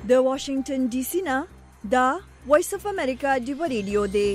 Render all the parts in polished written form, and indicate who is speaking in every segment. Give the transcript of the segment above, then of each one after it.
Speaker 1: د واشنگټن ډي سي نه دا وایس اف امریکا دی ریډیو دی.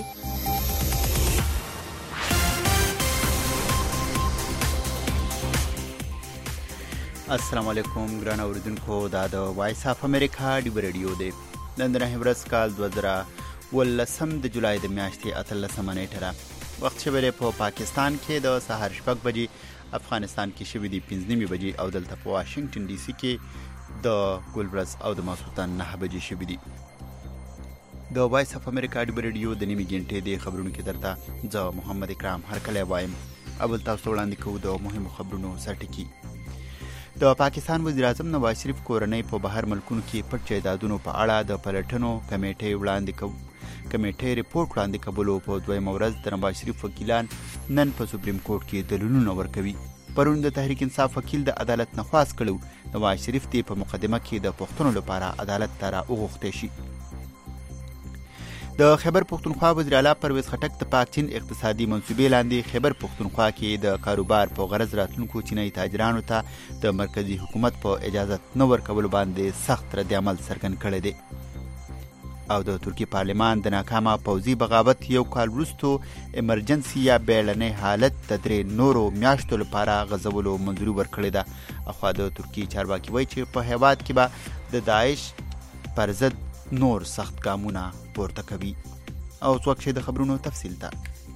Speaker 2: السلام علیکم ګران اوریدونکو، دا د وایس اف امریکا دی ریډیو دی. نن د نهمرس کال 2018 د جولای د میاشتې 18 نیټه را وخت شوی په پاکستان کې د سهار 6 بجې، افغانستان کې شوی دی 5 بجې او دلته په واشنگټن ډي سي کې د ګلبرز او د ماسوتن 9 بجې شوی دی. د وایس اف امریکا دی ریډیو د نیمه غنټې د خبرونو کې درته زه محمد اکرام هرکلی وایم. اول تاسو وړاندې کوو د مهمو خبرونو سرټکی. د پاکستان وزیر اعظم نواز شریف کورنۍ په بهر ملکونو کې پټ جایدادونو په اړه د پلټنو کمیټې ریپورت وړاندې کولو په دویمه ورځ د نواز شریف وکیلان نن په سپریم کورټ کې دلیلونه ورکوي. پرون د تحریک انصاف وکیل د عدالت نه خواست کړو نواز شریف ته په مقدمه کې د پښتنو لپاره عدالت ته راوغوښتی شي. د خیبر پښتونخوا وزیر اعلی پرویز خټک د پاک چین اقتصادي منصوبې لاندې خیبر پښتونخوا کې د کاروبار په غرض راتلونکو چینایي تاجرانو ته د مرکزی حکومت په اجازت نه ورکولو باندې سخت رد عمل څرګند کړی دی. او د ترکیې پارلمان د ناکامه پوځي بغاوت یو کال وروستو ایمرجنسي یا بیړنی حالت د 3 نورو میاشتو لپاره غځولو منظوري ورکړې ده. اخوا د ترکیې چارواکي وایي چې په هیواد کې به د داعش پر ضد نور سخت ګامونه پورته کوي. او څوک چې د خبرونو تفصیل ته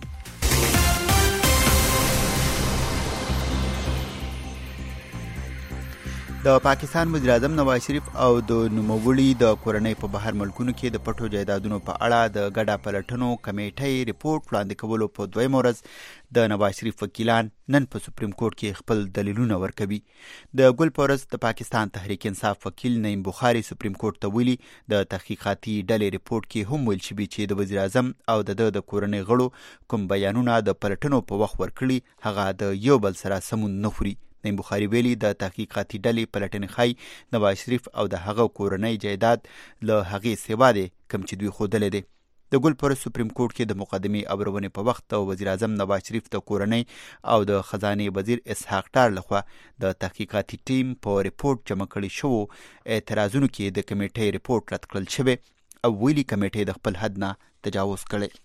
Speaker 2: د پاکستان وزیر اعظم نواز شریف او د نوموړي د کورنۍ په بهر ملکونو کې د پټو جایدادونو په اړه د ګډه پلټنو کمیټې ریپورت وړاندې کولو په دویمه ورځ د نواز شریف وکیلان نن په سپریم کورټ کې خپل دلیلونه ورکوي. د ګل په ورځ د پاکستان تحریک انصاف وکیل نعیم بخاري سپریم کورټ ته ویلي د تحقیقاتي ډلې ریپورت کې هم ویل شوي چې د وزیر اعظم او د کورنۍ غړو کوم بیانونه د پلټنو په وخت ورکړي هغه د یو بل سره سمون نه خوري. نعیم بخاري ویلي د تحقیقاتي ډلې پلټنې ښایي نواز شریف او د هغه کورنۍ جایداد له هغې سیوا دی کوم چې دوی ښودلی دی. د ګل پر سپریم کورټ کې د مقدمې اورونې په وخت د وزیر اعظم نواز شریف د کورنۍ او د خزانې وزیر اسحاق ډار لخوا د تحقیقاتي ټیم په ریپورت جمع کړي شوو اعتراضونو کې د کمیټې ریپورت رد کړل شوی او ویلي کمیټې د خپل حد نه تجاوز کړی.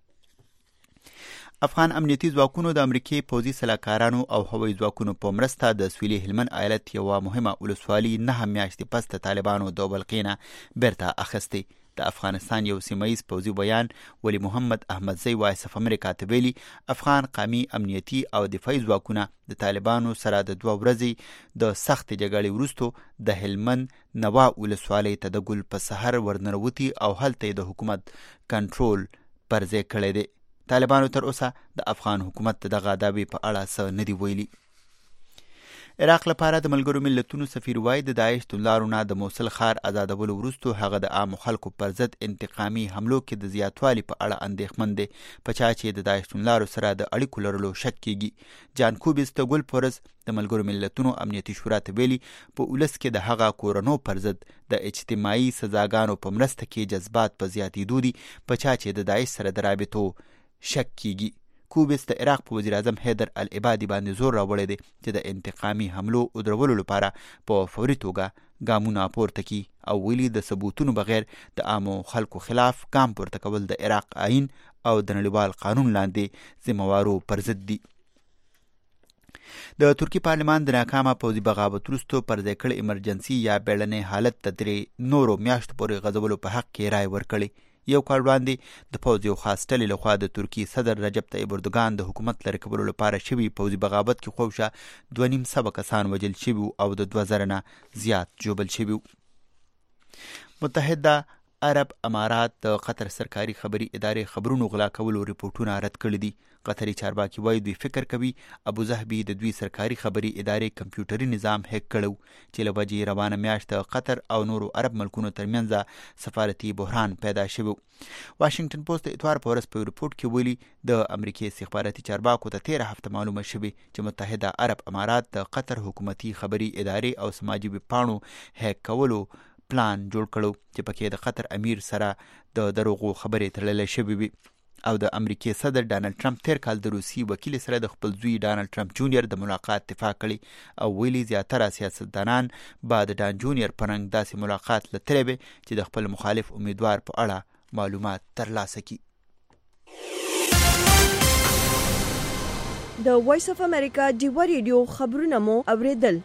Speaker 2: افغان امنیتي ځواکونو د امریکې پوځي سلاکارانو او هوایي ځواکونو په مرسته د سویلي هلمند ایالت یوه مهمه ولسوالي 9 میاشتې پس د طالبانو د بلقې نه بیرته اخیستی. د افغانستان یو سیمهیز پوځي بیان ولی محمد احمدزی وایس اف امریکا ته ویلي افغان قومي امنیتي او دفاعي ځواکونه د طالبانو سره د 2 ورځې د سختې جګړې وروستو د هلمند نوا ولسوالۍ ته د ګل په سحر ورننوتي او هلته د حکومت کنټرول پر ځای کړی دی. طالبانو تر اوسه د افغان حکومت دغه دعوې په اړه څه نه دي ویلي. عراق لپاره د ملګرو ملتونو سفیر وایي د داعش توندلارو نه د موصل ښار ازادولو وروستو هغه د عامو خلکو پر ضد انتقامي حملو کې د زیاتوالي په اړه اندېښمن دی په چا چې د داعش توندلارو سره د اړیکو لرلو شک کیږي. جان کوبیس د ګل په ورځ د ملګرو ملتونو امنیتي شورا ته ویلي په ولس کې د هغه کورنو پر ضد د اجتماعي سزاګانو په مرسته کې جذبات په زیاتېدو دي په چا چې د داعش سره د رابطو شک کیږي. کوبیس د عراق په وزیر اعظم حیدر العبادي باندې زور راوړی دی چې د انتقامي حملو ودرولو لپاره په فوري توګه ګامونه پورته کړي او ویلي د ثبوتونو بغیر د عامو خلکو خلاف ګام پورته کول د عراق آئین او د نړیوال قانون لاندې ذمهوارو پر ضد دي. د ترکیې پارلمان د ناکامه پوځي بغاوت وروستو پر ځای کړی ایمرجنسي یا بیړنی حالت د 3 نورو میاشتو پورې غځولو په حق کې رایه ورکړې. یو کال وړاندې د پوځ یو خاص ډلې لخوا د ترکیې صدر رجب طیب اردوګان د حکومت لرې کولو لپاره شوي پوځي بغاوت کې خوشا 2.5 کسان وژل شوي او د 2000 نه زیات ژوبل شوي. متحده عرب امارات د قطر سرکاري خبري ادارې خبرونو غلا کولو ریپورتونه رد کړي دي. قطري چارواکي وایي دوی فکر کوي ابوظهبي د دوی سرکاري خبري ادارې کمپیوټري نظام هیک کړو چې له وجې روانه میاشت قطر او نورو عرب ملکونو ترمنځ سفارتي بحران پیدا شوی. واشنگټن پوسټ د اتوار په ورځ په ریپورت کې ویلي د امریکای استخباراتي چارواکو ته 13 هفته معلومه شوې چې متحده عرب امارات د قطر حکومتي خبري ادارې او سماجي ویبپاڼو هیک کولو پلان جوړ کړو چې پکې د قطر امیر سره د دروغو خبرې تړلې شوې وي. او د امریکای صدر ډانلډ ټرمپ تیر کال د روسي وکیل سره د خپل زوی ډانلډ ټرمپ جونیئر د ملاقات اتفاق کړي او ویلي زیاتره سیاستدانان به د ډان جونیئر په رنګ داسې ملاقات لتلی وي چې د خپل مخالف امیدوار په اړه معلومات ترلاسه کړي.
Speaker 1: د وایس اف امریکا ډیوا ریډیو خبرونه مو اوریدل.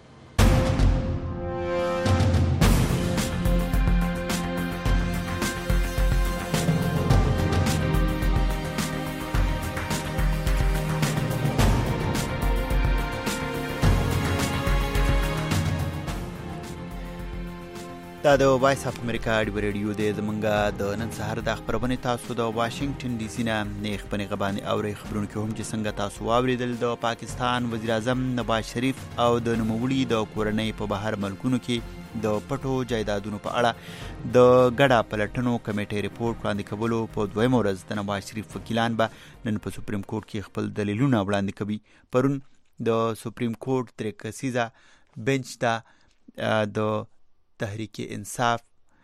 Speaker 2: دا د وایس اف امریکا ډیوا ریډیو دی. زمونږ د نن سهار د خبرونه تاسو د واشنگټن ډي سي نه نیخ په نیغه باندې اوري. خبرونه کې هم چې څنګه تاسو واوریدل د پاکستان وزیر اعظم نواز شریف او د نوموړي د کورنۍ په بهر ملکونو کې د پټو جایدادونو په اړه د ګډه پلټنو کمیټې ریپورت وړاندې کولو په دویمه ورځ د نواز شریف وکیلان به نن په سپریم کورټ کې خپل دلیلونه وړاندې کوي. پرون د سپریم کورټ درې کسیزه بنچ ته د تحریک انصاف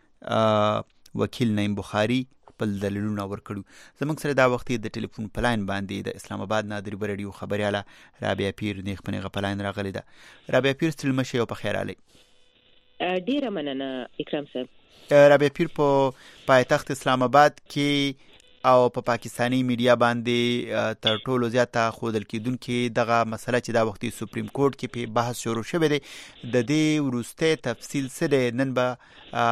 Speaker 2: وکیل نعیم بخاری خپل دلیلونه ورکړو. زموږ سره دا وخت د ټلیفون پلاین باندې د اسلام آباد نه د ډیوا ریډیو خبرياله رابعه پیر نیغ په نیغه پلاین راغلی ده. رابعه پیر ستړي مشه او په خیر علي.
Speaker 3: ډیره مننه اکرام صاحب.
Speaker 2: رابعه پیر په پایتخت اسلام آباد کې او په پاکستانی میډیا باندې تر ټولو زیاته خودل کېدونکې دغه مسله چې دا وختي سپریم کورټ کې په بحث شروع شوی دی د دې وروسته تفصیل سره نن به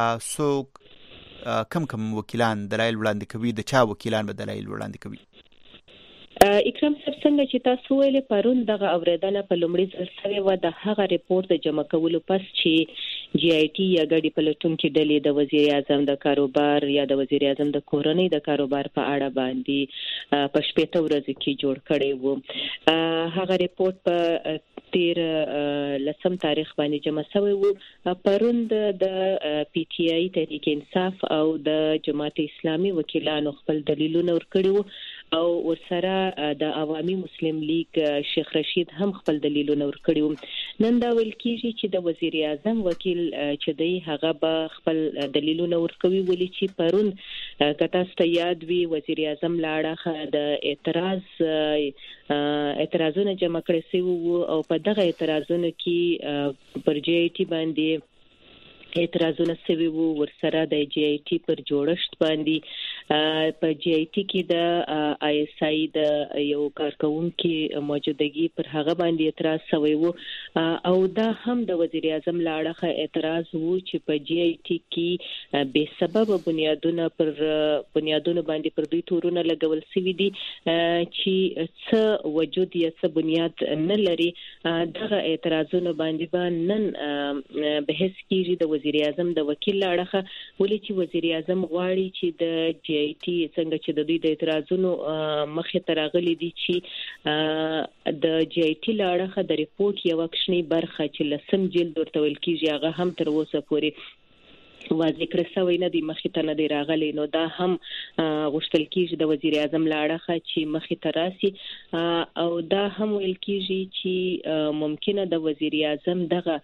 Speaker 2: څوک کم وکیلان دلایل وړاندې کوي، د چا وکیلان به دلایل وړاندې کوي؟
Speaker 3: اکرام صاحب څنګه چې تاسو ویلې پرون دغه اوریدنه په لومړي ځل سره و د هغه ریپورت د جمع کولو پس چې جی آی ټي یا ګډي پلټونکو ډلې د وزیر اعظم د کاروبار یا د وزیر اعظم د کورنۍ د کاروبار په اړه باندې په شپږ ورځې کې جوړ کړي وو. هغه ریپورت په 13 تاریخ باندې جمع شوی وو. پرون د پی ټی آی تحریک انصاف او د جماعت اسلامي وکیلانو خپل دلیلونه ورکړي وو او ورسره د عوامي مسلم لیگ شیخ رشید هم خپل دلیلونه ورکړي وو. نن دا ویل کیږي چې د وزیر اعظم وکیل چې دی هغه به خپل دلیلونه ورکوي، ولې چې پرون کته ست یاد وی وزیر اعظم لاړه د اعتراضونه جمع کړي سي او په دغه اعتراضونو کې پر جی آی ټي باندې اعتراضونه سوي وو، ورسره د جی آی ټي پر جوړښت باندې په جی آی ټي کې د آی اس آی د یو کارکونکو موجودګي پر هغه باندې اعتراض سوي وو او دا هم د وزیر اعظم لاړه اعتراض وو چې په جی آی ټي کې به سبب بنیادونه باندې پر دوی تورونه لګول سوي دي چې څه وجود یا څه بنیاد نه لري. دغه اعتراضونه باندې نن بحث کیږي د وزیر اعظم د وکیل لاړه، ولې چې وزیر اعظم غواړي چې د جی آی ټي څنګه چې د دوی د اعتراضونو مخې ته راغلي دي چې د جی آی ټي لاړه د ریپورت یو کښنی برخه چې لسم جلد ورته ویل کیږي هغه هم تر اوسه پورې واضح کړی شوی نه دی، مخې ته نه دی راغلی. نو دا هم غوښتل کیږي د وزیر اعظم لاړه چې مخې ته راسي او دا هم ویل کیږي چې ممکنه د وزیر اعظم دغه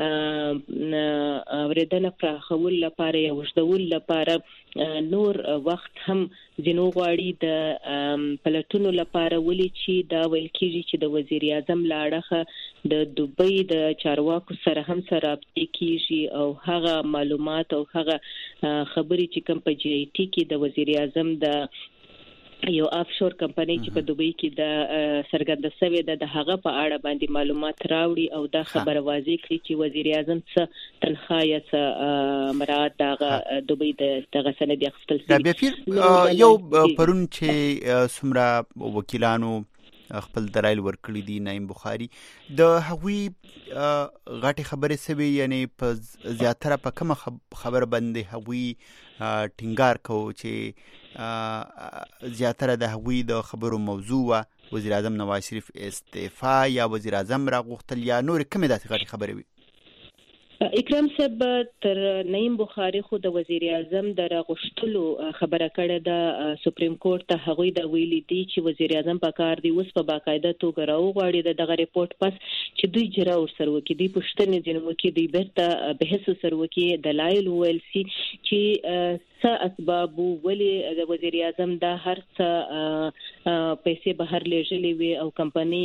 Speaker 3: اوریدنه پراخول لپاره یا وژدول لپاره نور وخت هم ځینو غواړي د پلټونو لپاره، ولې چې دا ویل کیږي چې د وزیر اعظم لاړه د دوبۍ د چارواکو سره هم سره رابطه کیږي او هغه معلومات او هغه خبرې چې کوم په جی آی ټي کې د وزیر اعظم د یو افشور کمپنی چې په دوبۍ کې د سرګرد سوي د هغه په اړه باندې معلومات راوړي او دا خبره واضح کړي چې وزیر اعظم څه تنخواه یا څه مراد دغه دوبۍ دغه سند اخیستل شي.
Speaker 2: یو پرون چې څومره وکیلانو خپل دلایل ورکړي دي نعیم بخاری د هغوی غټي خبرې سوي، یعنی په زیاتره په کومه خبر باندې هغوی ټینګار کوي چې زیاتره د هغوی د خبرو موضوع وزیر اعظم نواز شریف استعفا یا وزیر اعظم راغوښتل یا نور کومه داسې غټي خبرې وي؟
Speaker 3: اکرام صاحب تر نعیم بخاری خو د وزیر اعظم د راغشتلو خبره کړې ده سپریم کورټ ته هغوی د ویلي دي چې وزیر اعظم په کار دی اوس په باقاعده توګه راوغواړي دغه ریپورت پس چې دوی جرا ور سره وکړي د پښتنې جنمو کې دوی برته بحث سره وکړي دلایل ویل سي چې څه اسباب ولې د وزیر اعظم د هر څه پیسې بهر لېږلې وي او کمپنۍ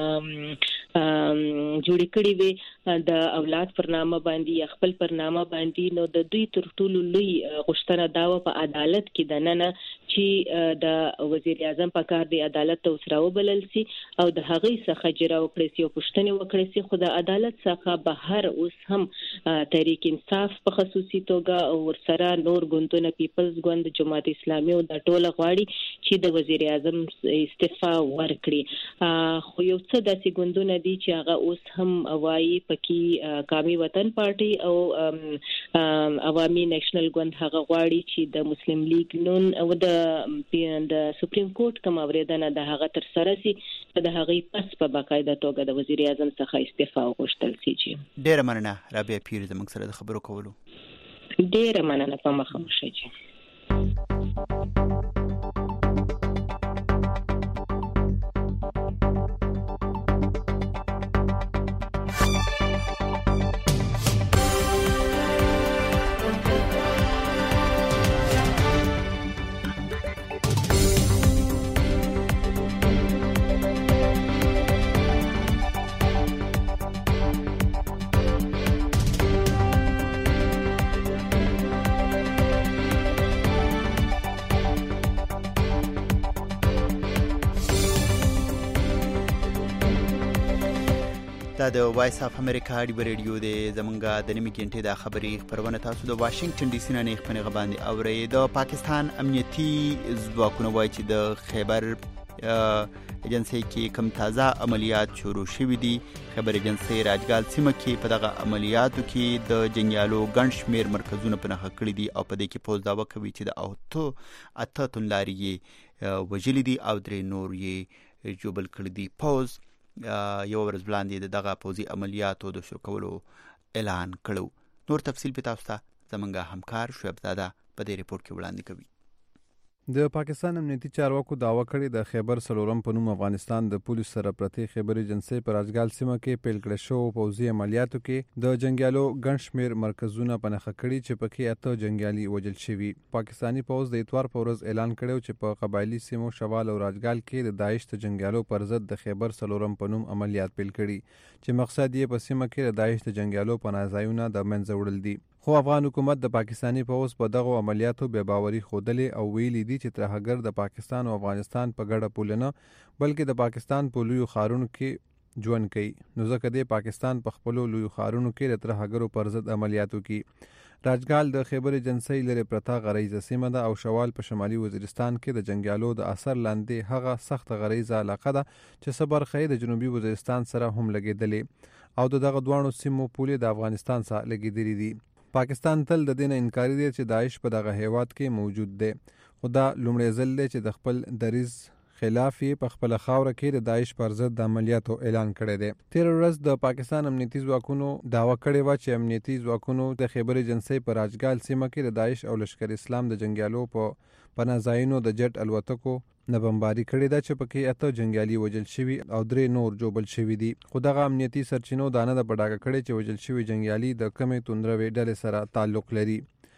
Speaker 3: جوړې کړې وي د اولاد پر نامه باندې خپل پر نامه باندې نو د دوی تر ټولو لوی غوښتنه دا و په عدالت کې د نن چې د وزیر اعظم په کار دی عدالت ته وسراو بلل سي او د هغې څخه جرا وکړي سي او پښتنې وکړي سي خو د عدالت څخه بهر اوس هم تحریک انصاف په خصوصي توګه او ورسره نور ګوندونه پیپلز ګوند جماعت اسلامي او د ټوله غواړي چې د وزیر اعظم استعفا ورکړي خو یو څه داسې ګوندونه دي چې هغه اوس هم وایي پکې قومي وطن پارټي او عوامي نېشنل ګوند هغه غواړي چې د مسلم لیگ نون او د سپریم کورټ کوم اوریدنه د هغه تر سره سي د هغه پس په باقاعده توګه د وزیر اعظم څخه استعفا وغوښتل سي.
Speaker 2: ډېر مننه رابعه پیر زموږ سره د خبرو کولو.
Speaker 3: ډېر مننه په مخه مو شه.
Speaker 2: دا د وایس اف امریکا دی ریډیو د زمونږه د نیمه ګنټې د خبري خبرونه تاسو د واشنگټن ډي سي نه خپل غباندي اوري. د پاکستان امنیتي ځواکونه وایي چې د خیبر ایجنسی کې کم تازه عملیات شروع شوي دي. خیبر ایجنسی راجګال سیمه کې په دغه عملیاتو کې د جنګیالو ګڼ شمېر مرکزونه په نښه کړي دي او په دې کې پوز دعوه کوي چې د اته توندلاري وژلي دي او درې نور یې جوبل کړي دي. پوز یو ورځ وړاندې دغه پوځي عملیاتو د شروع کولو اعلان کړو. نور تفصیل به تاسو ته زمونږ همکار شعیب زاده په دې ریپورت کې وړاندې کوي.
Speaker 4: د پاکستان امنیتي چارواکو دعوه کړې د خیبر سلورم په نوم افغانستان د پولیس سره پرتې خیبر ایجنسی پر راجګال سیمه کې پیل کړی شو پوځي عملیاتو کې د جنګیالو ګڼ شمېر مرکزونه په نښه کړي چې پکې اته جنګیالي وژل شوي. پاکستاني پوځ د اتوار په ورځ اعلان کړی چې په قبایلي سیمو شوال او راجګال کې د داعش د جنګیالو پر ضد د خیبر سلورم په نوم عملیات پیل کړي چې مقصد یې په سیمه کې د داعش د جنګیالو پناه ځایونه د منځه وړل دي. خو افغان حکومت د پاکستاني پوځ په دغه عملیاتو بې باوري ښودلې او ویلي دي چې ترهګر د پاکستان او افغانستان په ګډه پوله نه بلکې د پاکستان په لویو ښارونو کې ژوند کوي. نو ځکه د پاکستان په خپلو لویو ښارونو کې د ترهګرو پر ضد عملیاتو کې راجګال د خیبر ایجنسی لري پرتا غریزه سیمه ده او شوال په شمالي وزیرستان کې د جنګیالو د اثر لاندې هغه سخت غریزه علاقه ده چې صبر خې د جنوبي وزیرستان سره هم لګیدلې او دغه دوانو سیمو پولې د افغانستان سره لګیدلې دي. پاکستان تل د دې نه انکاري دی چې داعش په دغه هیواد کې موجود دی. خو دا لومړی ځل دی چې د خپل دریځ خلاف یې په خپله خاوره کې د داعش پر ضد د عملیاتو اعلان کړی دی. تېره ورځ د پاکستان امنیتي ځواکونو دعوه کړې وه چې امنیتي ځواکونو د خیبر ایجنسی په راجګال سیمه کې د داعش او لشکر اسلام د جنګیالو په پناه ځایونو د جټ الوتکو نه بمباري کړې ده چې پکې اته جنګیالي وژل شوي او درې نور جوبل شوي دي. خو دغه امنیتي سرچینو دا نه ده په ډاګه کړې چې وژل شوي جنګیالي د کمې توندروې ډلې سره تعلق لري.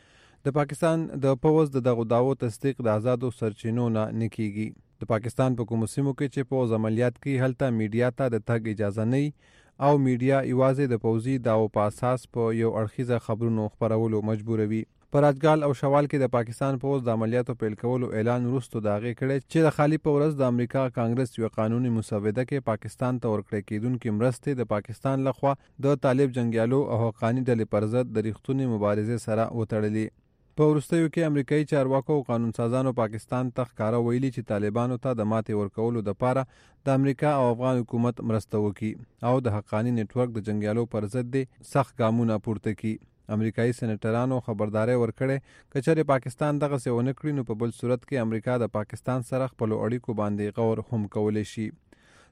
Speaker 4: د پاکستان د پوځ د دغو دعوو تصدیق د آزادو سرچینو نه کیږي. د پاکستان په کومو سیمو کې چې پوځ عملیات کوي هلته میډیا ته د تګ اجازه نه او میډیا یوازې د پوځي دعوو په اساس په یو اړخیزه خبرونو خپرولو مجبوروي. په راجګال او شوال کې د پاکستان پوځ د عملیاتو پیل کولو اعلان وروسته د هغې کړی چې د خالي په ورځ د امریکا کانګرس یوه قانوني مسوده کې پاکستان ته ورکړی کېدونکې مرستې د پاکستان لخوا د طالب جنګیالو او حقاني ډلې پر ضد د ریښتونې مبارزې سره وتړلي. په وروستیو کې امریکایي چارواکو او قانونسازانو پاکستان ته ښکاره ویلي چې طالبانو ته د ماتې ورکولو دپاره د امریکا او افغان حکومت مرسته وکړي او د حقاني نیټورک د جنګیالو پر ضد سخت ګامونه پورته کړي. امریکایي سېنیټرانو خبرداری ورکړی که چېرې پاکستان دغسې ونه کړي نو په بل صورت کې امریکا د پاکستان سره خپلو اړیکو باندې غور هم کولی شي.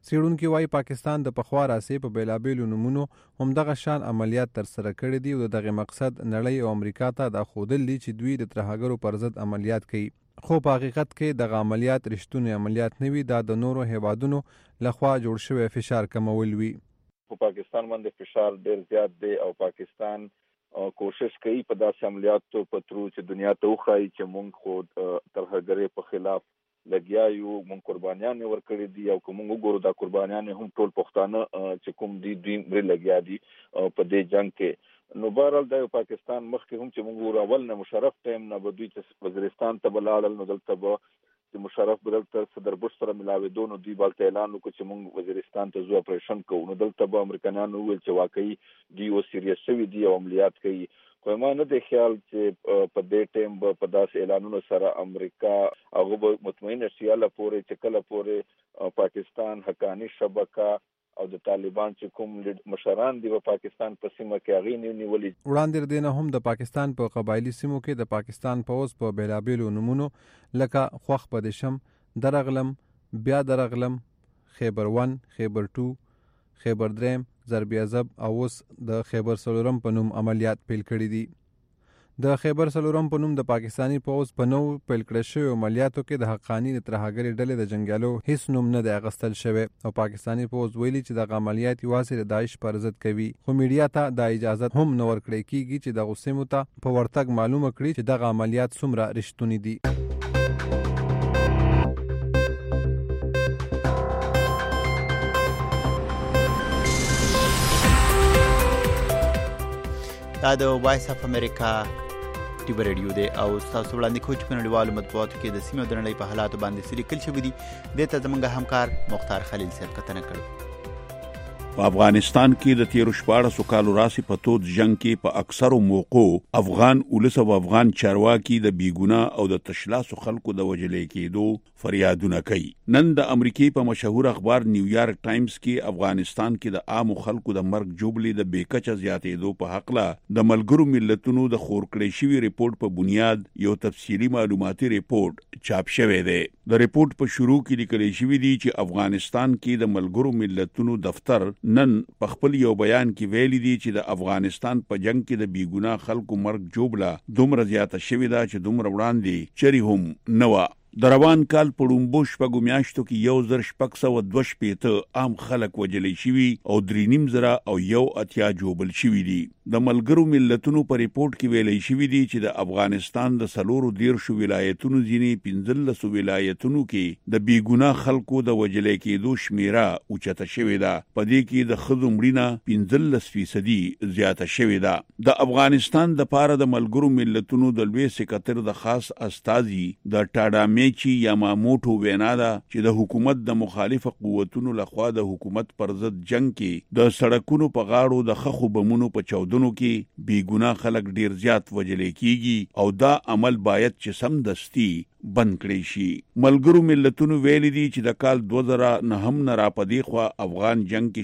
Speaker 4: څېړونکي وایي پاکستان د پخوا راهیسې په بېلابېلو نومونو همدغه شان عملیات ترسره کړي دي او د دغه مقصد نړۍ او امریکا ته دا ښودل دي چې دوی د ترهګرو پر ضد عملیات کوي، خو په حقیقت کې دغه عملیات رښتونی عملیات نه وي، دا د نورو هیوادونو لخوا جوړ شوی فشار کمول وي.
Speaker 5: په پاکستان باندې فشار ډیر زیات دی او پاکستان کوشش کوي په داسې عملیاتو په ترو چې دنیا ته وښایي چې موږ خو ترهګرۍ په خلاف لګیا یو، موږ قربانیان ورکړي دي او که موږ وګورو دا قربانیان هم ټول پښتانه چې کوم دي دوی لګیا دي په دې جنگ کې. نو بهرحال د پاکستان مخکې هم چې موږ اول نه مشرف ټایم نه به دوی چې وزیرستان ته بلاړل نو دلته به چې مشرف بدلته صدر بوش سره ملاوېدو نو دوی بالته اعلان وکړ چې موږ وزیرستان ته زو اپریشن کوو، نو دلته به امریکایانو وویل چې واقعي دوی او سیریس شوي دي او عملیات کوي. خو ما نه دی خیال چې په دې ټایم به په داسې اعلانونو سره امریکا هغه به مطمئنه شي هله پورې چې کله پورې پاکستان حقاني شبکه او د طالبان چې کوم مشران دی په پاکستان په سیمه کې هغې نیولي.
Speaker 4: وړاندې دینه هم د پاکستان په قبایلی سیمو کې د پاکستان پوځ په بېلابېلو نومونو لکه خوښ پدشم، درغلم، بیا درغلم، خیبر 1، خیبر 2، خیبر 3، ضرب عزب او اوس د خیبر څلورم په نوم عملیات پیل کړي دي. د خیبر څلورم په نوم د پاکستانی پوځ په نو پیل کړی شوی عملیاتو کې د حقانی د ترهګرۍ ډلې د جنګیالو هیڅ نوم نه دی اخیستل شوی او پاکستانی پوځ ویلي چې دغه عملیات یوازې د داعش پر ضد کوي، خو میډیا ته دا اجازه هم نه ورکړی کیږي چې دغه سیمو ته په ورتګ معلومه کړي چې دغه عملیات څومره رښتونی دي.
Speaker 2: دا د وایس اف امریکا ټیوي رادیو دی او تاسو وړاندې کوم چې په نړیوالو مطبوعاتو کې د سیمې او د نړۍ په حالاتو باندې څه لیکل شوي دي، دې ته زموږ همکار مختار خلیل صاحب کتنه کړې.
Speaker 6: په افغانستان کې د 14 کالو راسي په تود جنگ کې په اکثرو موقعو افغان ولس او افغان چارواکي د بیګونه او د تشلاسو خلکو د وجلې کېدو فریادونه کوي. نن د امریکای په مشهور اخبار نیویارک ټایمز کې افغانستان کې د عام خلکو د مرګ جوړلې د بیکچه زیاتېدو په حق لا د ملګرو ملتونو د خور کړی شوی ریپورت په بنیاد یو تفصیلی معلوماتي ریپورت چاپ شوی دی. د ریپورت په شروع کې لیکل شوی دی چې افغانستان کې د ملګرو ملتونو دفتر نن په خپل یو بیان کې ویلي دي چې د افغانستان په جنگ کې د بیګناه خلکو مرګ جوړله دومره زیاته شوې ده چې دومره وړاندې چری هم نه وه. د روان کال په لومړو شپږو میاشتو کې 1602 عام خلک وجلی شوي او 3.5 او 1 جوبل شوي دي. د ملګرو ملتونو په ریپورت کې ویلي شوي دي چې د افغانستان د 14 ولایتونو ځینې 15 ولایتونو کې د بیګناه خلکو د وجلی کېدو شمیره اوچته شوې ده. په دې کې د ښځو مړینه 15% زیاته شوې ده. د افغانستان د پاره د ملګرو ملتونو د لوی سکرټر د خاص استازي د ټاډا میچی یاماموټو وینا ده چې د حکومت د مخالف قوتونو لخوا د حکومت پر ضد جنگ کې د سړکونو په غاړو د خخو بمونو په چاودنو کې بیګناه خلک ډیر زیات وجلې کیږي او دا عمل باید چې سمدستي بند کړی شي. ملګرو ملتونو ویلي دي چې د کال 2009 نه را پدې خو افغان جنگ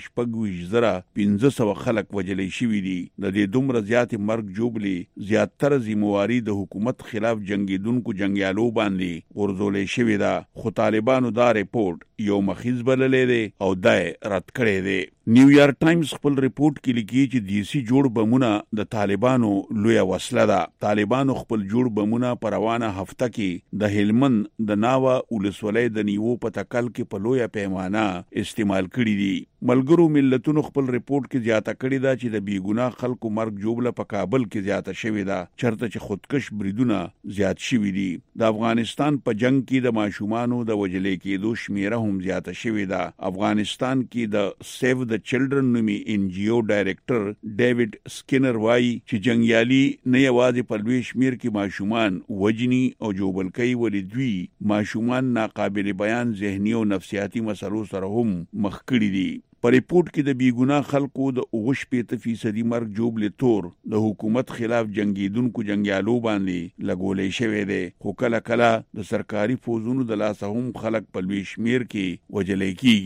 Speaker 6: کې 1500 خلک وجلې شوي دي. د دې دومره زیات مرګ جوړلې زیاتره ذمہواری د حکومت خلاف جنگیدونکو جنگیالو باندې ورزولې شوې ده. خو طالبانو دا ریپورت یو مخیز بللې دی او دا رد کړی دی. نیویارک ټایمز خپل ریپورت کې لیکي چې دیسی جوړ بمونه د طالبانو لوی وسله ده. طالبانو خپل جوړ بمونه په روانه هفته کې د هلمند د ناوه ولسوالۍ د نیوو په تکل کې په لوی پیمانه استعمال کړي دي. ملګرو ملتونو خپل ریپورت کې زیاته کړی ده چې د بیګناه خلکو مرګ جوړله په کابل کې زیاته شوې ده، چرته چې خودکش بریدونه زیات شوي دي. د افغانستان په جنگ کې د ماشومانو د وجلې کېدو شمیره هم زیاته شوې ده. افغانستان کې د سیو د چلډرن نومي NGO ډایریکټر ډیوډ سکینر وایي چې جنگیالي نه یوازې په لوی شمیر کې ماشومان وجني او جوبل کوي، ولې دوی ماشومان ناقابل بیان ذهني او نفسیاتي مسلو سره هم مخ کړي دي. په ریپورت کې د بیګناه خلکو د 80% مرګ جوړلې تور د حکومت خلاف جنگیدونکو جنگیالو باندې لګولې شوی دی. خو کله کله د سرکاري فوزونو د لاسه هم خلک په لوی شمیر کې وجلې کیږي.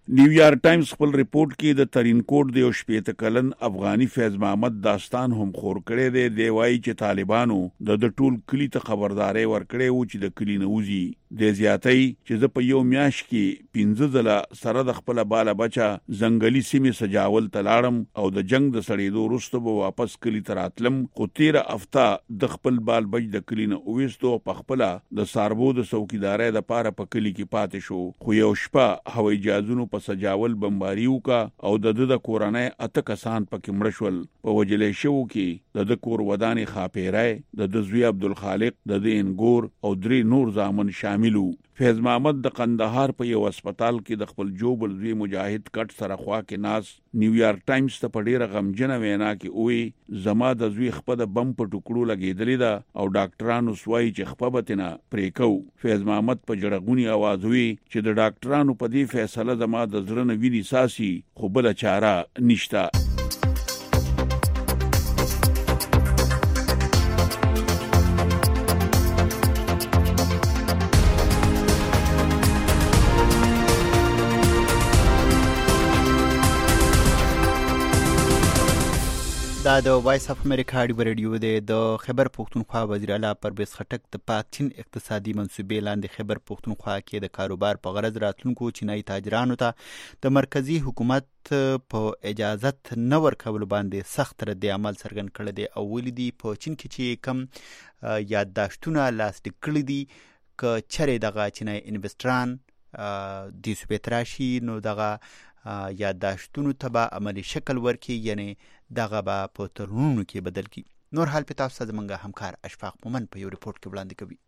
Speaker 6: نیویارک ټایمز خپل ریپورت کې د ترینکوټ د 18 کلن افغاني فیض محمد داستان هم خور کړی دی. دی وایي چې طالبانو د ټول کلی ته خبرداري ورکړې و چې د کلی نه وځي. د زیاتۍ چې زه په یو میاش کې 15 ځله سره د خپل بالا بچا ځنګلي سیمې سجاول تلاړم او د جنگ د سړېدو وروسته به واپس کلی ته راتلم. خو 13 هفته د خپل بال بچ د کلی نه وېستو په خپل د ساربو د څوکیدارۍ د پاره په کلی کې پاتې شو. خو یو شپه هوایي جهازونو په سجاول بمباری وکا او د کورنۍ 8 کسان پکې مړ شول. په وجلې شو کې د کور ودانې خاپیرای د زوی عبدالخالق د انګور او 3 نور زامن شاملو. فیض محمد د قندهار په یو هسپتال کې د خپل جوبل زوی مجاهد کټ سره خوا کې ناس نیویارک ټایمز ته په ډیره غمجنه وینا کې وی زما د زوی خپه د بم په ټوکړو لګېدلې ده او ډاکټرانو سوای چې خپه بتنه پریکو. فیض محمد په جړغونی आवाज وی چې د ډاکټرانو په دې فیصله زما د زړه نه ویني ساسي خو بل چاره نشته.
Speaker 2: دا د وایس اف امریکا رادیو دی. د خیبر پختونخوا وزیر اعلی پرویز خټک د پاک چین اقتصادي منصوبې لاندې خیبر پختونخوا کې د کاروبار په غرض راتلونکو چینایي تاجرانو ته د مرکزی حکومت په اجازت نه ورکولو باندې سخت رد عمل څرګند کړی دی او ویلي دي په چین کې چې کم یادداشتونه لاسلیک کړي دي که چېرې دغه چینایي انویسټران دې صوبې ته راشي نو دغه یادداشتونو ته به عملی شکل ورکړي، یعنی دغه به په تړونونو کې بدل کړي. نور حال په تاسو زمونږ همکار اشفاق مومن په یو ریپورت کې وړاندې کوي.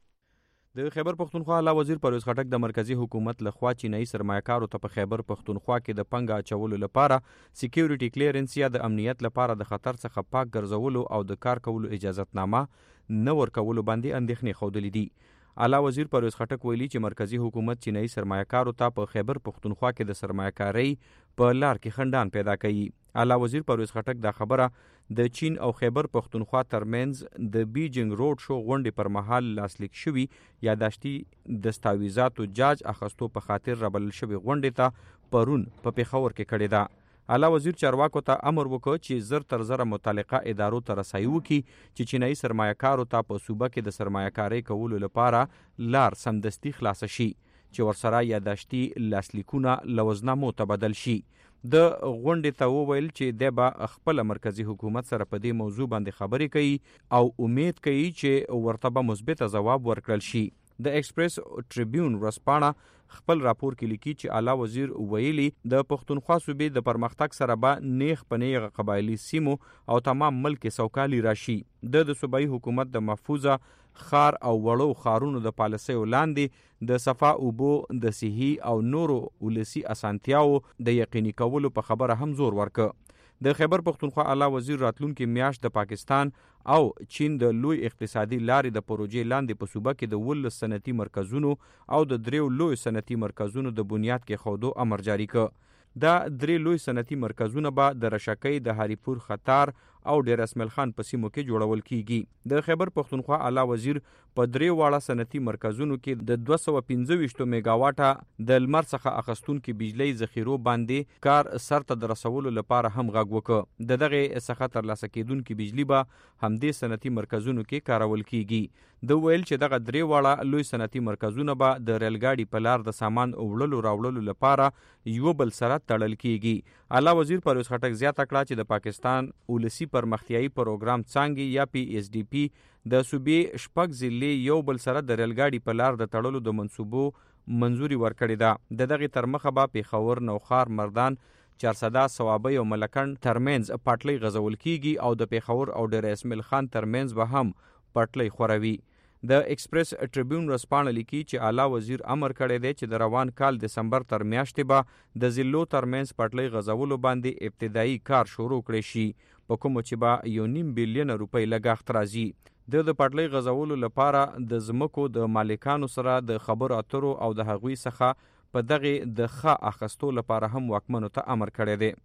Speaker 7: د خیبر پختونخوا اعلی وزیر پرویز خټک د مرکزی حکومت لخوا چینایي سرمایه‌کارو ته په خیبر پختونخوا کې د پنګ اچولو لپاره سکیورټي کلیرنس یا د امنیت لپاره د خطر څخه پاک ګرځولو او د کار کولو اجازتنامه نه ورکولو باندې اندېښنې ښودلې دي. اعلی وزیر پرویز خټک ویلي چې مرکزی حکومت چینایي سرمایه‌کارو ته په خیبر پختونخوا کې د سرمایه‌کارۍ په لار کې خنډان پیدا کوي. اعلی وزیر پرویز خټک دا خبره د چین او خیبر پختونخوا ترمنځ د بیجینګ روډ شو غونډې پر مهال لاسلیک شوي یاداشتي دستاویزاتو جاج اخستو په خاطر رابلل شوي غونډې ته پرون په پیښور کې کړې ده. اعلی وزیر چارواکو ته امر وکړ چې زر تر زره متعلقه ادارو ته رسایي وکړي چې چینایي سرمایه‌کارو ته په صوبه کې د سرمایه‌کارۍ کولو لپاره لار سمدستي خلاصه شي چې ورسره یاداشتي لاسلیکونه لوزنامو ته بدل شي. د غونډې ته وویل چې د به خپل مرکزی حکومت سره په دې موضوع باندې خبرې کوي او امید کوي چې ورته به مثبت ځواب ورکړل شي. د ایکسپریس ټریبیون ورځپاڼه خپل راپور کې لیکي چې اعلی وزیر ویلي د پښتونخوا صوبې د پرمختګ سره به نیغ په نیغه قبایلي سیمو او تمام ملک سوکالي راشي. د صوبایي حکومت د محفوظه خار او وړو خارونو د پالیسیو لاندې د صفا اوبو د صحي او نورو ولسی اسانتیاو د یقیني کولو په خبره هم زور ورکړ. د خیبر پختونخوا اعلی وزیر راتلونکي میاشت د پاکستان او چین د لوی اقتصادي لارې د پروژې لاندې په صوبه کې د 19 صنعتي مرکزونو او د 3 لوی صنعتي مرکزونو د بنیاد کې خودو امر جاری کړ. دا 3 لوی صنعتي مرکزونه به د رشکۍ د هریپور خطار او ډیر اسماعیل خان په سیمو کې جوړول کیږي. د خیبر پختونخوا اعلی وزیر په 3 واړه صنعتي مرکزونو کې د 215 میگاواټه د لمر څخه اخستونکو بجلی ذخیرو باندې کار سرته د رسولو لپاره هم غږ وکړ. دغه څخه ترلاسه کیدونکو بجلی به همدې صنعتي مرکزونو کې کارول کیږي. د ویل چې دغه 3 واړه لوی صنعتي مرکزونه به د ریلګاډي په لار د سامان وړلو راوړلو لپاره یو بل سره تړل کیږي. اعلی وزیر پرویز خټک زیاته کړه چې د پاکستان ولسی پرمختیایي پروګرام څانګې یا PSDP د صوبې شپږ ضلعې یو بل سره د ریلګاډي په لار د تړلو د منصوبو منظوري ورکړې ده. د دغه تر مخه به پیښور، نوخار، مردان، چارسده، صوابۍ او ملکن ترمنځ پټلۍ غځول کیږي او د پیښور او ډیر اسماعیل خان ترمنځ به هم پټلۍ خوروي. د ایکسپریس ټریبیون ورځپاڼه لیکي چې اعلی وزیر امر کړی دی چې د روان کال دسمبر تر میاشتې به د ضلعو ترمنځ پټلۍ غځولو باندې ابتدایي کار شروع کړی شي، په کومو چې به 1.5 بلین روپۍ لګښت راځي. د پټلۍ غځولو لپاره د ځمکو د مالکانو سره د خبرو اترو او د هغوی څخه په دغه د ښه اخستو لپاره هم واکمنو ته امر کړی دی.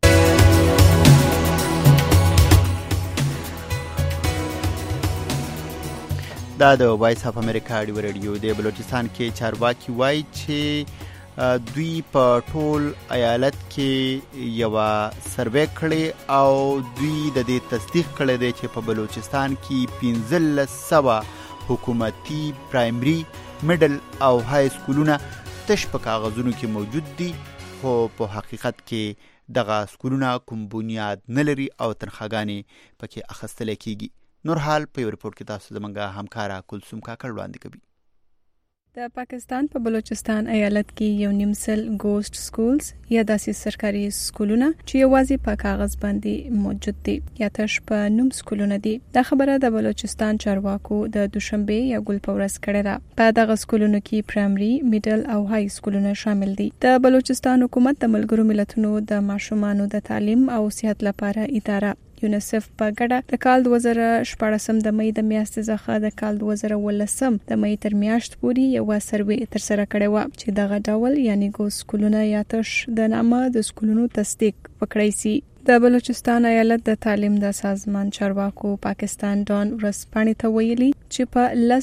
Speaker 7: دا د وایس اف امریکا رادیو دی. بلوچستان کې چارواکي وایي چې
Speaker 2: دوی په ټول ایالت کې یو سروې کړې او دوی د دې تصدیق کړی دی چې په بلوچستان کې 1500 حکومتي پرایمري میډل او های سکولونه تش په کاغذونو کې موجود دي، خو په حقیقت کې دغه سکولونه کوم بنیاد نه لري او تنخواګانې پکې اخیستل کیږي. نور حال په یو رپورټ کې تاسو زموږ همکاره کلثوم کاکړ وړاندې کوي.
Speaker 8: د پاکستان په بلوچستان ایالت کې یو نیمسل ګوست سکولز یا داسې سرکاري سکولونه چې یوازې په کاغذ باندې موجود دي یا تش په نوم سکولونه دي. دا خبره د بلوچستان چارواکو د دوشنبه یا ګل په ورځ کړې ده. په دغه سکولونو کې پرایمري، میډل او های سکولونه شامل دي. د بلوچستان حکومت د ملګرو ملتونو د ماشومانو د تعلیم او صحت لپاره اداره یونیسف په ګډه د کال 2014 د مې د میاشتې څخه د کال 2018 د مې تر میاشت پورې یو سروې تر سره کړې و چې دغه ډول یعنی ګوز سکولونه یا تش د نامه د سکولونو تصدیق وکړای شي. د بلوچستان ایالت د تعلیم د سازمان چارواکو پاکستان ډان ورسپانې ته ویلي چې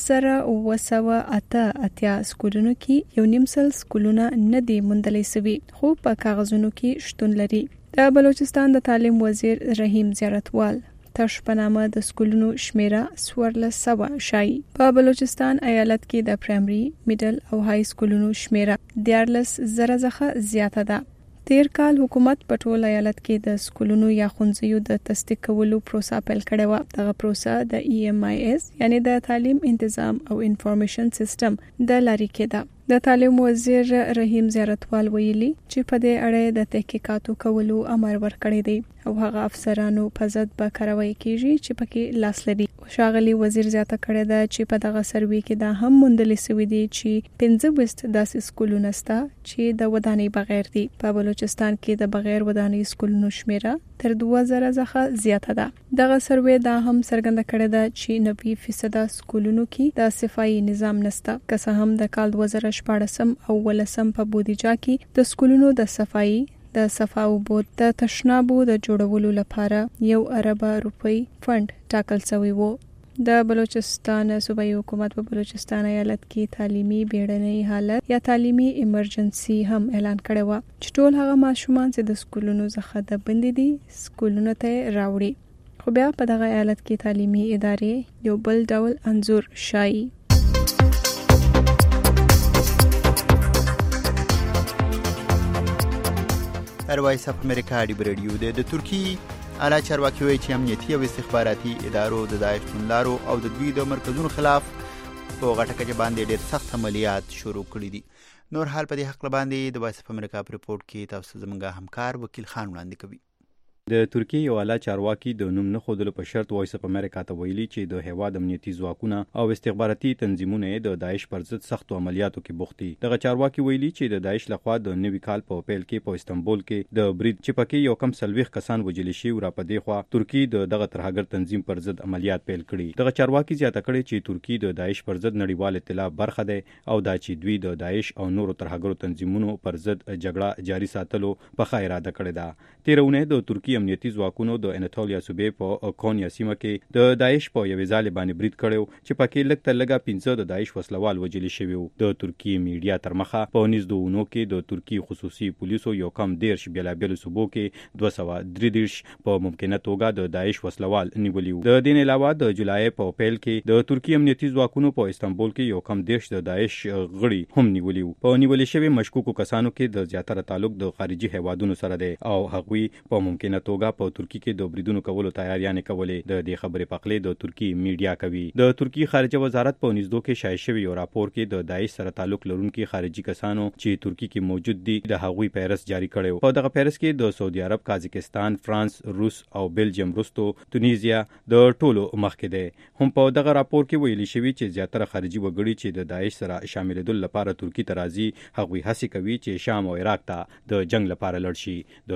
Speaker 8: په 1988 سکولونو کې یو نیمسل سکولونه نه دي موندلای شوي خو په کاغذونو کې شتون لري. د بلوچستان د تعلیم وزیر رحیم زیارتوال تش په نامه د سکولونو شمیره 1400 شایي. په بلوچستان ایالت کې د پرایمري، میډل او های سکولونو شمیره 14,000 څخه زیاته ده. تیر کال حکومت په ټول ایالت کې د سکولونو یا ښوونځیو د تصدیق کولو پروسه پیل کړې و. دغه پروسه د EMIS یعنی د تعلیم انتظام او انفارمیشن سیستم د لارې کې ده. د تعلیم وزیر رحیم زیارتوال ویلي چې په دې اړه د تحقیقاتو کولو امر ورکړی دی او هغه افسرانو په ضد به کاروایی کیږي چې پکې لاس لري. ښاغلي وزیر زیاته کړې ده چې په دغه سروې کې دا هم موندل شوی دی چې 15 داسې سکولونه شته چې د ودانۍ بغیر دي. په بلوچستان کې د بغیر ودانۍ سکولونو شمیره تر 2000 څخه زیاته ده. دغه سروې دا هم څرګنده کړې ده چې 90% سکولونو کې د صفایي نظام نشته. که څه هم د کال 2014 او 18 په بودیجه کې د سکولونو د صفایي، د صفا اوبو د تشنابو د جوړولو لپاره 1 ارب روپۍ فند ټاکل شوی و. د بلوچستان صوبایي حکومت په بلوچستان ایالت کې تعلیمي بیړنۍ حالت یا تعلیمي ایمرجنسي هم اعلان کړی و چې ټول هغه ماشومان چې د سکولونو څخه د بندي دي سکولونو ته راوړي. خو بیا په دغه ایالت کې تعلیمي ادارې یو بل ډول انځور شایي.
Speaker 2: وایس اف امریکا دی بریډیو د ترکی اعلی چارواکي وایي چې امنیتي او استخباراتي ادارو د داعش توندلارو او د دوی د مرکزونو خلاف په غټه کچه باندې ډېر سخت عملیات شروع کړي دي. نور حال په دې حق باندې د وایس اف امریکا په رپورټ کې تاسو زموږ همکار وکیل خان وړاندې کوي.
Speaker 7: د ترکیه یو اعلی چارواکي د نوم نه خودلو په شرط وایس اف امریکا ته ویلي چې د هیواد امنیتي ځواکونه او استخباراتي تنظیمونه د داعش پر ضد سختو عملیاتو کې بوخت دي. دغه چارواکي ویلي چې د داعش لخوا د نوي کال په پیل کې په استنبول کې د برید چې پکې یو کم 40 کسان وژل شي او را پدې خوا ترکیه دغه ترهګر تنظیم پر ضد عملیات پیل کړي. دغه چارواکي زیاته کړي چې ترکیه د داعش پر ضد نړیوال ائتلاف برخه ده او دا چې دوی د داعش او نورو ترهګرو تنظیمونو پر ضد جګړه جاري ساتلو په ښه اراده کړې ده. تیرونه د ترکیه امنیتي ځواکونو د اناتولیا صوبې په کونیا سیمه کې د داعش په یوې ځالې باندې برید کړو چې پکې لږ تر لږه 15 د داعش وسلوال وژل شوي وو. د ترکیه میډیا تر مخه په 19 کې د ترکیه خصوصي پولیسو یو کم 10 بیلابیلو صوبو کې 233 په ممکنه توګه د داعش وسلوال نیولي وو. د دین علاوه د جولای په پیل کې د ترکیه امنیتي ځواکونو په استنبول کې یو کم 10 د داعش غړي هم نیولي وو. په نیول شوی مشکوکو کسانو کې د زیاتره تعلق د خارجي هیوادونو سره دی او هغوی په ممکنه توګه په ترکیه کې د بریدونو کولو تیاریانې کولې. د دې خبرې پخلې د ترکیه میډیا کوي. د ترکیه خارجه وزارت په 19 کې شایع شوی یو راپور کې د داعش سره تعلق لرونکي خارجي کسانو چې ترکیه کې موجود دي د هغوی فهرست جاری کړی. په دغه فهرست کې د سعودي عرب، قازقستان، فرانس، روس او بلجیم وروسته تونیزیا د ټولو مخکې دی. هم په دغه راپور کې ویلي شوی چې زیاتره خارجي وګړي چې د داعش سره شاملېدل لپاره ترکیه ته راځي هغوی هڅه کوي چې شام او عراق ته د جنگ لپاره لاړ شي. د ترکیه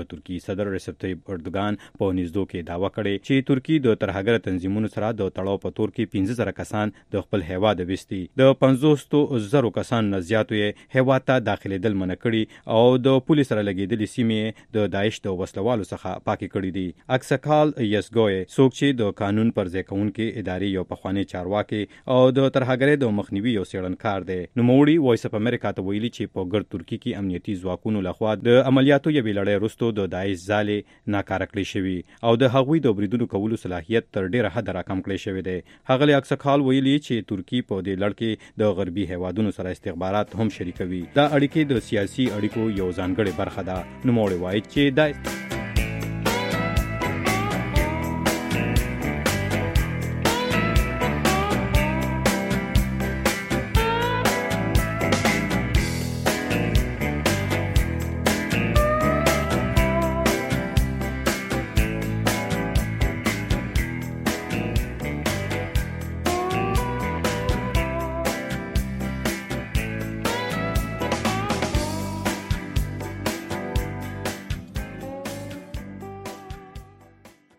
Speaker 9: صدر ریسپ طیب اردوغان په نږدې کې داوا کړې چې ترکی د ترهګر تنظیمونو سره د تړاو په تور کې 15,000 کسان د خپل هیواد وستي د 50,000 کسان نه زیاتو یې هیواد ته داخليدل منع کړي او د پولیس سره لګیدلې سیمې د داعش د وسلوالو څخه پاکي کړې دي. اکسکال یسګوی څوک چې د قانون پر ځای کوونکې ادارې یو پخوانی چارواکي او د ترهګرۍ د مخنیوي یو څېړنکار دی. نوموړي وایس اف امریکا ته ویلي چې په ګرد ترکی کې امنیتي ځواکونو لخوا د عملیاتو یوې لړۍ وروسته د داعش ځالې ناکاره کړې شوي او د هغوی د بریدونو کولو صلاحیت تر ډیره حده راکم کړی شوی دی. ښاغلي اکسکال ویلي چې ترکی په دې لړ کې د غربي هیوادونو سره استخبارات هم شریکوي. دا اړیکې د سیاسي اړیکو یو ځانګړې برخه ده. نوموړي وایي چې دا